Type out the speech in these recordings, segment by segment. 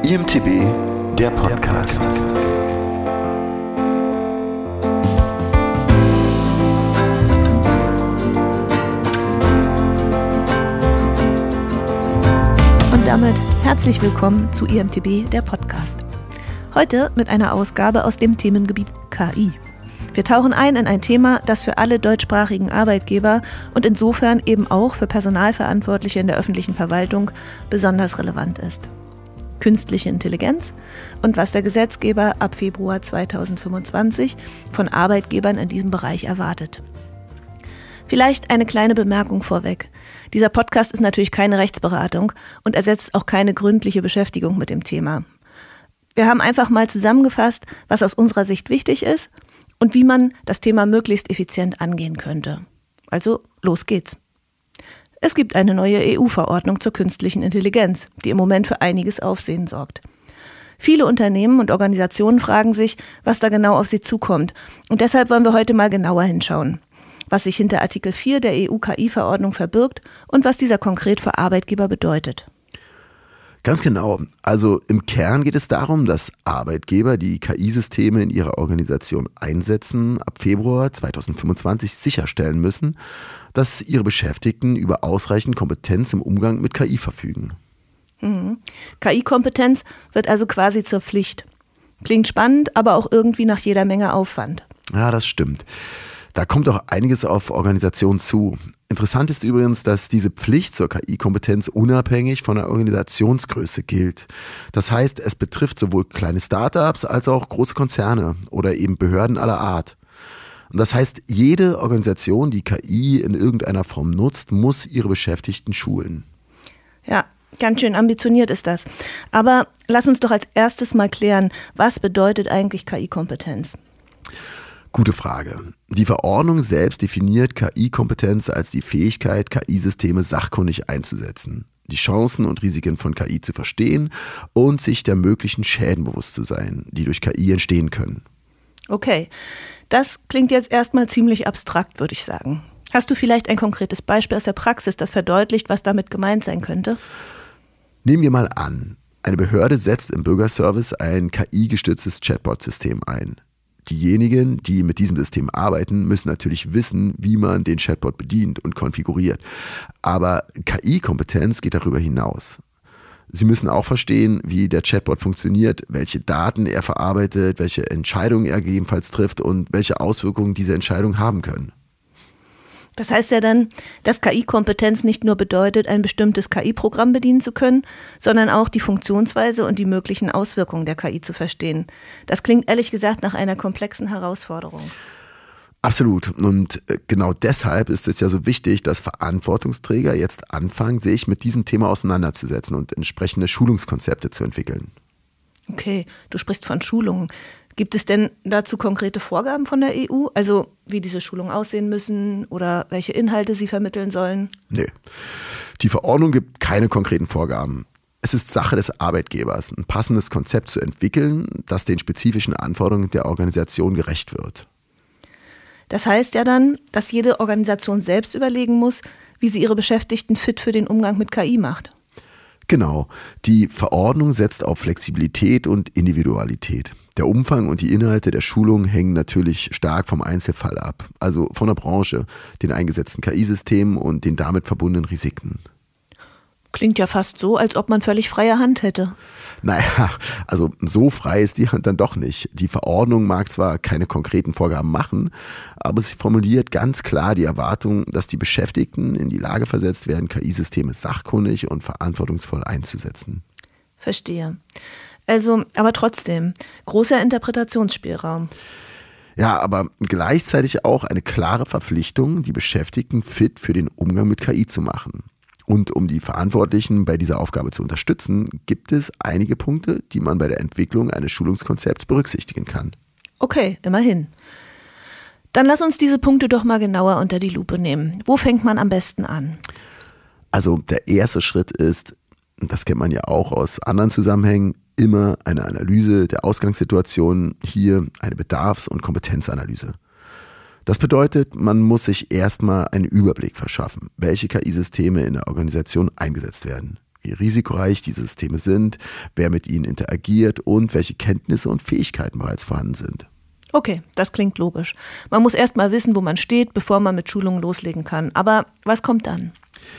IMTB, der Podcast. Und damit herzlich willkommen zu IMTB, der Podcast. Heute mit einer Ausgabe aus dem Themengebiet KI. Wir tauchen ein in ein Thema, das für alle deutschsprachigen Arbeitgeber und insofern eben auch für Personalverantwortliche in der öffentlichen Verwaltung besonders relevant ist. Künstliche Intelligenz und was der Gesetzgeber ab Februar 2025 von Arbeitgebern in diesem Bereich erwartet. Vielleicht eine kleine Bemerkung vorweg. Dieser Podcast ist natürlich keine Rechtsberatung und ersetzt auch keine gründliche Beschäftigung mit dem Thema. Wir haben einfach mal zusammengefasst, was aus unserer Sicht wichtig ist und wie man das Thema möglichst effizient angehen könnte. Also, los geht's. Es gibt eine neue EU-Verordnung zur künstlichen Intelligenz, die im Moment für einiges Aufsehen sorgt. Viele Unternehmen und Organisationen fragen sich, was da genau auf sie zukommt. Und deshalb wollen wir heute mal genauer hinschauen, was sich hinter Artikel 4 der EU-KI-Verordnung verbirgt und was dieser konkret für Arbeitgeber bedeutet. Ganz genau. Also im Kern geht es darum, dass Arbeitgeber die KI-Systeme in ihrer Organisation einsetzen, ab Februar 2025 sicherstellen müssen, dass ihre Beschäftigten über ausreichend Kompetenz im Umgang mit KI verfügen. KI-Kompetenz wird also quasi zur Pflicht. Klingt spannend, aber auch irgendwie nach jeder Menge Aufwand. Ja, das stimmt. Da kommt auch einiges auf Organisationen zu. Interessant ist übrigens, dass diese Pflicht zur KI-Kompetenz unabhängig von der Organisationsgröße gilt. Das heißt, es betrifft sowohl kleine Startups als auch große Konzerne oder eben Behörden aller Art. Und das heißt, jede Organisation, die KI in irgendeiner Form nutzt, muss ihre Beschäftigten schulen. Ja, ganz schön ambitioniert ist das. Aber lass uns doch als erstes mal klären, was bedeutet eigentlich KI-Kompetenz? Gute Frage. Die Verordnung selbst definiert KI-Kompetenz als die Fähigkeit, KI-Systeme sachkundig einzusetzen, die Chancen und Risiken von KI zu verstehen und sich der möglichen Schäden bewusst zu sein, die durch KI entstehen können. Okay, das klingt jetzt erstmal ziemlich abstrakt, würde ich sagen. Hast du vielleicht ein konkretes Beispiel aus der Praxis, das verdeutlicht, was damit gemeint sein könnte? Nehmen wir mal an, eine Behörde setzt im Bürgerservice ein KI-gestütztes Chatbot-System ein. Diejenigen, die mit diesem System arbeiten, müssen natürlich wissen, wie man den Chatbot bedient und konfiguriert. Aber KI-Kompetenz geht darüber hinaus. Sie müssen auch verstehen, wie der Chatbot funktioniert, welche Daten er verarbeitet, welche Entscheidungen er gegebenenfalls trifft und welche Auswirkungen diese Entscheidungen haben können. Das heißt ja dann, dass KI-Kompetenz nicht nur bedeutet, ein bestimmtes KI-Programm bedienen zu können, sondern auch die Funktionsweise und die möglichen Auswirkungen der KI zu verstehen. Das klingt ehrlich gesagt nach einer komplexen Herausforderung. Absolut. Und genau deshalb ist es ja so wichtig, dass Verantwortungsträger jetzt anfangen, sich mit diesem Thema auseinanderzusetzen und entsprechende Schulungskonzepte zu entwickeln. Okay, du sprichst von Schulungen. Gibt es denn dazu konkrete Vorgaben von der EU? Also wie diese Schulungen aussehen müssen oder welche Inhalte sie vermitteln sollen? Nee, die Verordnung gibt keine konkreten Vorgaben. Es ist Sache des Arbeitgebers, ein passendes Konzept zu entwickeln, das den spezifischen Anforderungen der Organisation gerecht wird. Das heißt ja dann, dass jede Organisation selbst überlegen muss, wie sie ihre Beschäftigten fit für den Umgang mit KI macht. Genau, die Verordnung setzt auf Flexibilität und Individualität. Der Umfang und die Inhalte der Schulung hängen natürlich stark vom Einzelfall ab, also von der Branche, den eingesetzten KI-Systemen und den damit verbundenen Risiken. Klingt ja fast so, als ob man völlig freie Hand hätte. Naja, also so frei ist die Hand dann doch nicht. Die Verordnung mag zwar keine konkreten Vorgaben machen, aber sie formuliert ganz klar die Erwartung, dass die Beschäftigten in die Lage versetzt werden, KI-Systeme sachkundig und verantwortungsvoll einzusetzen. Verstehe. Also, aber trotzdem, großer Interpretationsspielraum. Ja, aber gleichzeitig auch eine klare Verpflichtung, die Beschäftigten fit für den Umgang mit KI zu machen. Und um die Verantwortlichen bei dieser Aufgabe zu unterstützen, gibt es einige Punkte, die man bei der Entwicklung eines Schulungskonzepts berücksichtigen kann. Okay, immerhin. Dann lass uns diese Punkte doch mal genauer unter die Lupe nehmen. Wo fängt man am besten an? Also der erste Schritt ist, das kennt man ja auch aus anderen Zusammenhängen, immer eine Analyse der Ausgangssituation, hier eine Bedarfs- und Kompetenzanalyse. Das bedeutet, man muss sich erstmal einen Überblick verschaffen, welche KI-Systeme in der Organisation eingesetzt werden. wie risikoreich diese Systeme sind, wer mit ihnen interagiert und welche Kenntnisse und Fähigkeiten bereits vorhanden sind. Okay, das klingt logisch. Man muss erst mal wissen, wo man steht, bevor man mit Schulungen loslegen kann. Aber was kommt dann?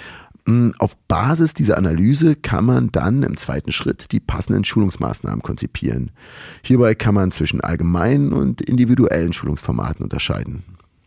Auf Basis dieser Analyse kann man dann im zweiten Schritt die passenden Schulungsmaßnahmen konzipieren. Hierbei kann man zwischen allgemeinen und individuellen Schulungsformaten unterscheiden.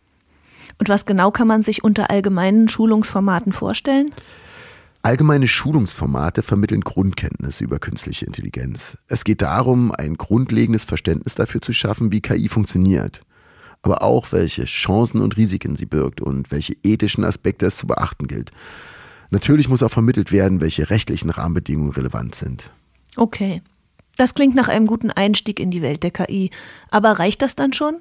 Und was genau kann man sich unter allgemeinen Schulungsformaten vorstellen? Allgemeine Schulungsformate vermitteln Grundkenntnisse über künstliche Intelligenz. Es geht darum, ein grundlegendes Verständnis dafür zu schaffen, wie KI funktioniert, aber auch, welche Chancen und Risiken sie birgt und welche ethischen Aspekte es zu beachten gilt. Natürlich muss auch vermittelt werden, welche rechtlichen Rahmenbedingungen relevant sind. Okay, das klingt nach einem guten Einstieg in die Welt der KI. Aber reicht das dann schon?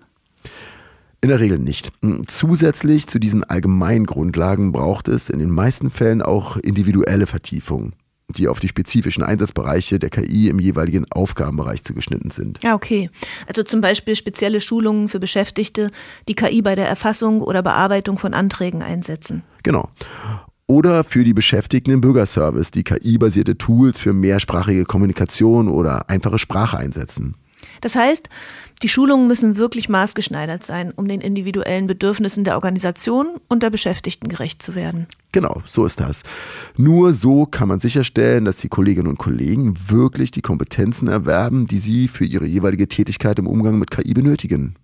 In der Regel nicht. Zusätzlich zu diesen allgemeinen Grundlagen braucht es in den meisten Fällen auch individuelle Vertiefungen, die auf die spezifischen Einsatzbereiche der KI im jeweiligen Aufgabenbereich zugeschnitten sind. Ja, okay. Also zum Beispiel spezielle Schulungen für Beschäftigte, die KI bei der Erfassung oder Bearbeitung von Anträgen einsetzen. Genau. Oder für die Beschäftigten im Bürgerservice, die KI-basierte Tools für mehrsprachige Kommunikation oder einfache Sprache einsetzen. Das heißt, die Schulungen müssen wirklich maßgeschneidert sein, um den individuellen Bedürfnissen der Organisation und der Beschäftigten gerecht zu werden. Genau, so ist das. Nur so kann man sicherstellen, dass die Kolleginnen und Kollegen wirklich die Kompetenzen erwerben, die sie für ihre jeweilige Tätigkeit im Umgang mit KI benötigen.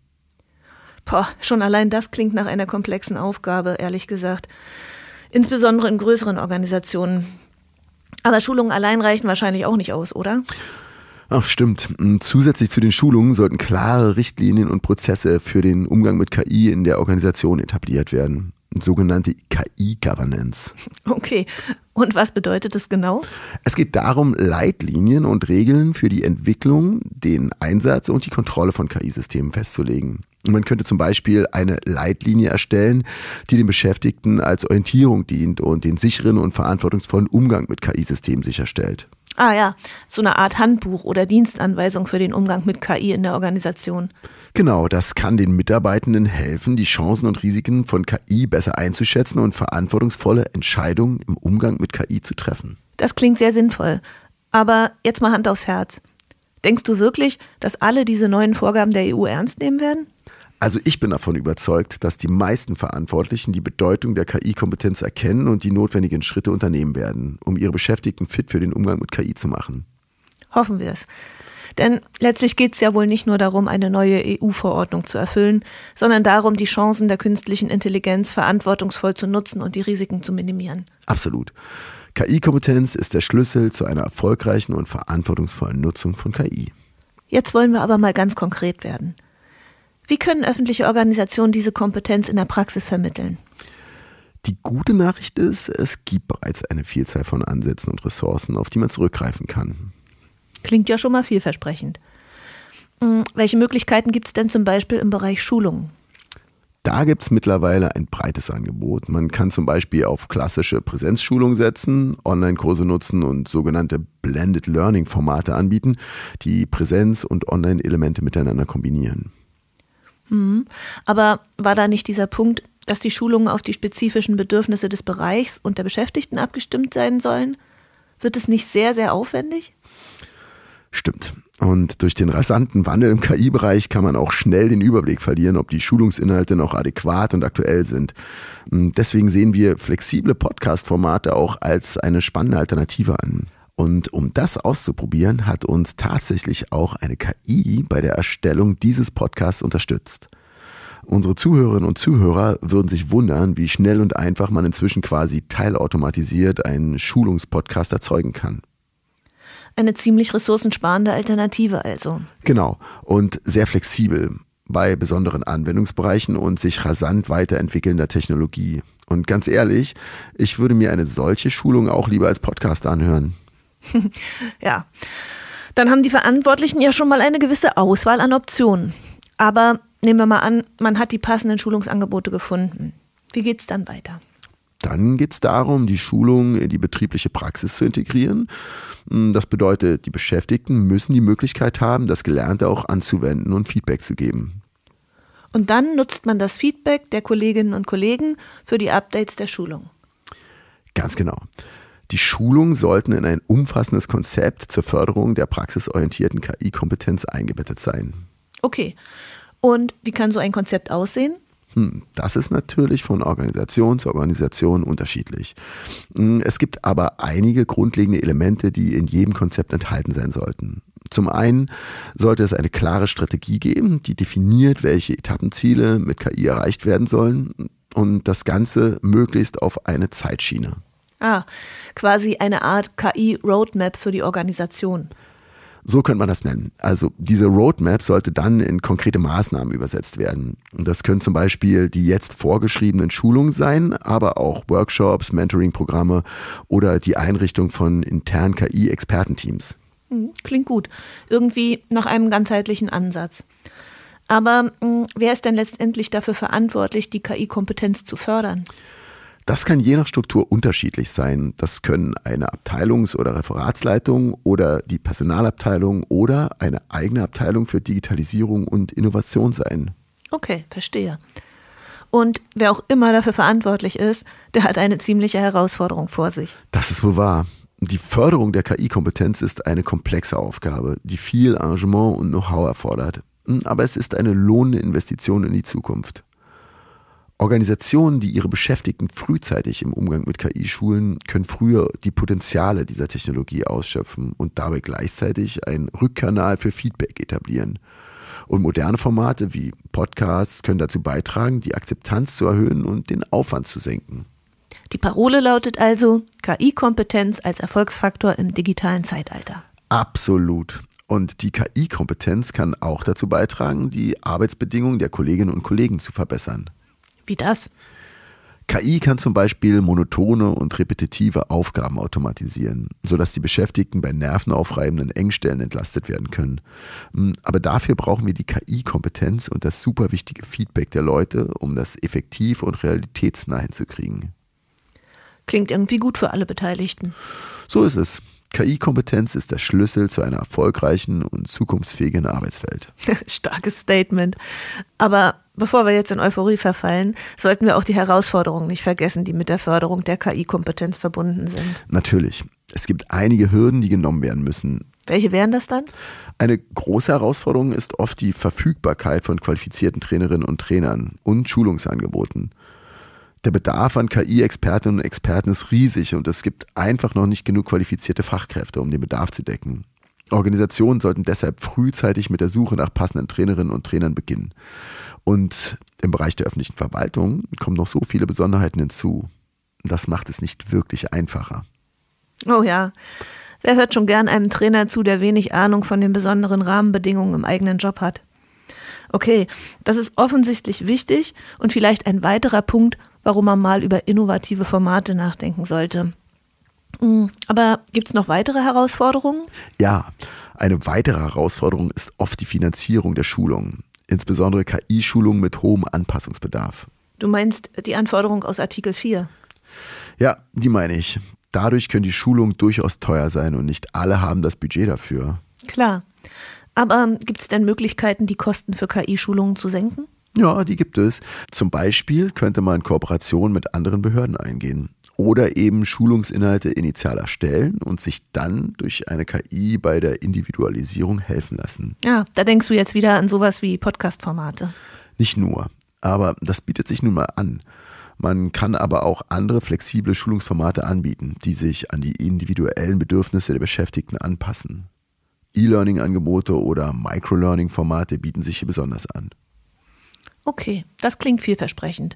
Schon allein das klingt nach einer komplexen Aufgabe, ehrlich gesagt. Insbesondere in größeren Organisationen. Aber Schulungen allein reichen wahrscheinlich auch nicht aus, oder? Ach, stimmt. Zusätzlich zu den Schulungen sollten klare Richtlinien und Prozesse für den Umgang mit KI in der Organisation etabliert werden. Sogenannte KI-Governance. Okay, und was bedeutet das genau? Es geht darum, Leitlinien und Regeln für die Entwicklung, den Einsatz und die Kontrolle von KI-Systemen festzulegen. Man könnte zum Beispiel eine Leitlinie erstellen, die den Beschäftigten als Orientierung dient und den sicheren und verantwortungsvollen Umgang mit KI-Systemen sicherstellt. Ah ja, so eine Art Handbuch oder Dienstanweisung für den Umgang mit KI in der Organisation. Genau, das kann den Mitarbeitenden helfen, die Chancen und Risiken von KI besser einzuschätzen und verantwortungsvolle Entscheidungen im Umgang mit KI zu treffen. Das klingt sehr sinnvoll. Aber jetzt mal Hand aufs Herz. Denkst du wirklich, dass alle diese neuen Vorgaben der EU ernst nehmen werden? Also ich bin davon überzeugt, dass die meisten Verantwortlichen die Bedeutung der KI-Kompetenz erkennen und die notwendigen Schritte unternehmen werden, um ihre Beschäftigten fit für den Umgang mit KI zu machen. Hoffen wir es. Denn letztlich geht es ja wohl nicht nur darum, eine neue EU-Verordnung zu erfüllen, sondern darum, die Chancen der künstlichen Intelligenz verantwortungsvoll zu nutzen und die Risiken zu minimieren. Absolut. KI-Kompetenz ist der Schlüssel zu einer erfolgreichen und verantwortungsvollen Nutzung von KI. Jetzt wollen wir aber mal ganz konkret werden. Wie können öffentliche Organisationen diese Kompetenz in der Praxis vermitteln? Die gute Nachricht ist, es gibt bereits eine Vielzahl von Ansätzen und Ressourcen, auf die man zurückgreifen kann. Klingt ja schon mal vielversprechend. Welche Möglichkeiten gibt es denn zum Beispiel im Bereich Schulungen? Da gibt es mittlerweile ein breites Angebot. Man kann zum Beispiel auf klassische Präsenzschulung setzen, Online-Kurse nutzen und sogenannte Blended Learning-Formate anbieten, die Präsenz- und Online-Elemente miteinander kombinieren. Aber war da nicht dieser Punkt, dass die Schulungen auf die spezifischen Bedürfnisse des Bereichs und der Beschäftigten abgestimmt sein sollen? Wird es nicht sehr, sehr aufwendig? Stimmt. Und durch den rasanten Wandel im KI-Bereich kann man auch schnell den Überblick verlieren, ob die Schulungsinhalte noch adäquat und aktuell sind. Deswegen sehen wir flexible Podcast-Formate auch als eine spannende Alternative an. Und um das auszuprobieren, hat uns tatsächlich auch eine KI bei der Erstellung dieses Podcasts unterstützt. Unsere Zuhörerinnen und Zuhörer würden sich wundern, wie schnell und einfach man inzwischen quasi teilautomatisiert einen Schulungspodcast erzeugen kann. Eine ziemlich ressourcensparende Alternative also. Genau, und sehr flexibel bei besonderen Anwendungsbereichen und sich rasant weiterentwickelnder Technologie. Und ganz ehrlich, ich würde mir eine solche Schulung auch lieber als Podcast anhören. Ja, dann haben die Verantwortlichen ja schon mal eine gewisse Auswahl an Optionen. Aber nehmen wir mal an, man hat die passenden Schulungsangebote gefunden. Wie geht's dann weiter? Dann geht es darum, die Schulung in die betriebliche Praxis zu integrieren. Das bedeutet, die Beschäftigten müssen die Möglichkeit haben, das Gelernte auch anzuwenden und Feedback zu geben. Und dann nutzt man das Feedback der Kolleginnen und Kollegen für die Updates der Schulung. Ganz genau. Die Schulungen sollten in ein umfassendes Konzept zur Förderung der praxisorientierten KI-Kompetenz eingebettet sein. Okay. Und wie kann so ein Konzept aussehen? Das ist natürlich von Organisation zu Organisation unterschiedlich. Es gibt aber einige grundlegende Elemente, die in jedem Konzept enthalten sein sollten. Zum einen sollte es eine klare Strategie geben, die definiert, welche Etappenziele mit KI erreicht werden sollen und das Ganze möglichst auf eine Zeitschiene. Quasi eine Art KI-Roadmap für die Organisation. So könnte man das nennen. Also diese Roadmap sollte dann in konkrete Maßnahmen übersetzt werden. Das können zum Beispiel die jetzt vorgeschriebenen Schulungen sein, aber auch Workshops, Mentoring-Programme oder die Einrichtung von internen KI-Expertenteams. Klingt gut. Irgendwie nach einem ganzheitlichen Ansatz. Aber wer ist denn letztendlich dafür verantwortlich, die KI-Kompetenz zu fördern? Das kann je nach Struktur unterschiedlich sein. Das können eine Abteilungs- oder Referatsleitung oder die Personalabteilung oder eine eigene Abteilung für Digitalisierung und Innovation sein. Okay, verstehe. Und wer auch immer dafür verantwortlich ist, der hat eine ziemliche Herausforderung vor sich. Das ist wohl wahr. Die Förderung der KI-Kompetenz ist eine komplexe Aufgabe, die viel Engagement und Know-how erfordert. Aber es ist eine lohnende Investition in die Zukunft. Organisationen, die ihre Beschäftigten frühzeitig im Umgang mit KI schulen, können früher die Potenziale dieser Technologie ausschöpfen und dabei gleichzeitig einen Rückkanal für Feedback etablieren. Und moderne Formate wie Podcasts können dazu beitragen, die Akzeptanz zu erhöhen und den Aufwand zu senken. Die Parole lautet also KI-Kompetenz als Erfolgsfaktor im digitalen Zeitalter. Absolut. Und die KI-Kompetenz kann auch dazu beitragen, die Arbeitsbedingungen der Kolleginnen und Kollegen zu verbessern. Wie das? KI kann zum Beispiel monotone und repetitive Aufgaben automatisieren, sodass die Beschäftigten bei nervenaufreibenden Engstellen entlastet werden können. Aber dafür brauchen wir die KI-Kompetenz und das super wichtige Feedback der Leute, um das effektiv und realitätsnah hinzukriegen. Klingt irgendwie gut für alle Beteiligten. So ist es. KI-Kompetenz ist der Schlüssel zu einer erfolgreichen und zukunftsfähigen Arbeitswelt. Starkes Statement. Aber bevor wir jetzt in Euphorie verfallen, sollten wir auch die Herausforderungen nicht vergessen, die mit der Förderung der KI-Kompetenz verbunden sind. Natürlich. Es gibt einige Hürden, die genommen werden müssen. Welche wären das dann? Eine große Herausforderung ist oft die Verfügbarkeit von qualifizierten Trainerinnen und Trainern und Schulungsangeboten. Der Bedarf an KI-Expertinnen und Experten ist riesig und es gibt einfach noch nicht genug qualifizierte Fachkräfte, um den Bedarf zu decken. Organisationen sollten deshalb frühzeitig mit der Suche nach passenden Trainerinnen und Trainern beginnen. Und im Bereich der öffentlichen Verwaltung kommen noch so viele Besonderheiten hinzu. Das macht es nicht wirklich einfacher. Oh ja, wer hört schon gern einem Trainer zu, der wenig Ahnung von den besonderen Rahmenbedingungen im eigenen Job hat? Okay, das ist offensichtlich wichtig und vielleicht ein weiterer Punkt, warum man mal über innovative Formate nachdenken sollte. Aber gibt es noch weitere Herausforderungen? Ja, eine weitere Herausforderung ist oft die Finanzierung der Schulungen, insbesondere KI-Schulungen mit hohem Anpassungsbedarf. Du meinst die Anforderung aus Artikel 4? Ja, die meine ich. Dadurch können die Schulungen durchaus teuer sein und nicht alle haben das Budget dafür. Klar. Aber gibt es denn Möglichkeiten, die Kosten für KI-Schulungen zu senken? Ja, die gibt es. Zum Beispiel könnte man Kooperationen mit anderen Behörden eingehen oder eben Schulungsinhalte initial erstellen und sich dann durch eine KI bei der Individualisierung helfen lassen. Ja, da denkst du jetzt wieder an sowas wie Podcast-Formate. Nicht nur, aber das bietet sich nun mal an. Man kann aber auch andere flexible Schulungsformate anbieten, die sich an die individuellen Bedürfnisse der Beschäftigten anpassen. E-Learning-Angebote oder Microlearning-Formate bieten sich hier besonders an. Okay, das klingt vielversprechend.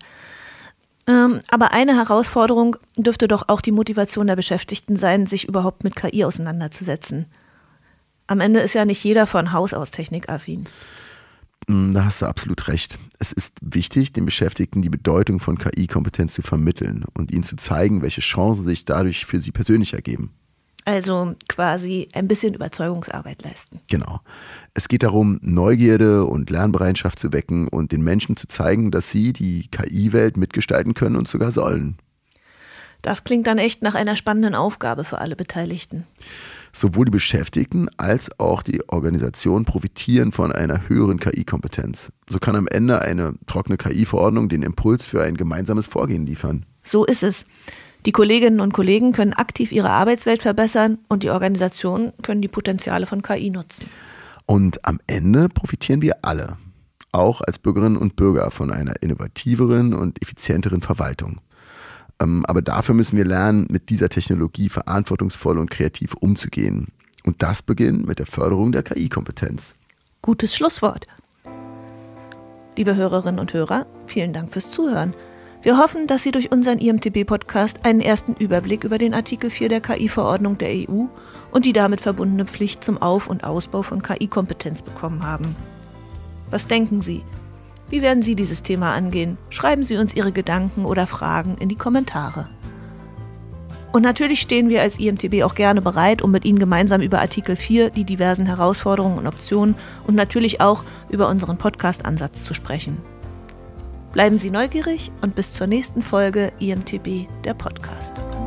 Aber eine Herausforderung dürfte doch auch die Motivation der Beschäftigten sein, sich überhaupt mit KI auseinanderzusetzen. Am Ende ist ja nicht jeder von Haus aus technikaffin. Da hast du absolut recht. Es ist wichtig, den Beschäftigten die Bedeutung von KI-Kompetenz zu vermitteln und ihnen zu zeigen, welche Chancen sich dadurch für sie persönlich ergeben. Also quasi ein bisschen Überzeugungsarbeit leisten. Genau. Es geht darum, Neugierde und Lernbereitschaft zu wecken und den Menschen zu zeigen, dass sie die KI-Welt mitgestalten können und sogar sollen. Das klingt dann echt nach einer spannenden Aufgabe für alle Beteiligten. Sowohl die Beschäftigten als auch die Organisation profitieren von einer höheren KI-Kompetenz. So kann am Ende eine trockene KI-Verordnung den Impuls für ein gemeinsames Vorgehen liefern. So ist es. Die Kolleginnen und Kollegen können aktiv ihre Arbeitswelt verbessern und die Organisationen können die Potenziale von KI nutzen. Und am Ende profitieren wir alle, auch als Bürgerinnen und Bürger, von einer innovativeren und effizienteren Verwaltung. Aber dafür müssen wir lernen, mit dieser Technologie verantwortungsvoll und kreativ umzugehen. Und das beginnt mit der Förderung der KI-Kompetenz. Gutes Schlusswort. Liebe Hörerinnen und Hörer, vielen Dank fürs Zuhören. Wir hoffen, dass Sie durch unseren IMTB-Podcast einen ersten Überblick über den Artikel 4 der KI-Verordnung der EU und die damit verbundene Pflicht zum Auf- und Ausbau von KI-Kompetenz bekommen haben. Was denken Sie? Wie werden Sie dieses Thema angehen? Schreiben Sie uns Ihre Gedanken oder Fragen in die Kommentare. Und natürlich stehen wir als IMTB auch gerne bereit, um mit Ihnen gemeinsam über Artikel 4, die diversen Herausforderungen und Optionen und natürlich auch über unseren Podcast-Ansatz zu sprechen. Bleiben Sie neugierig und bis zur nächsten Folge IMTB, der Podcast.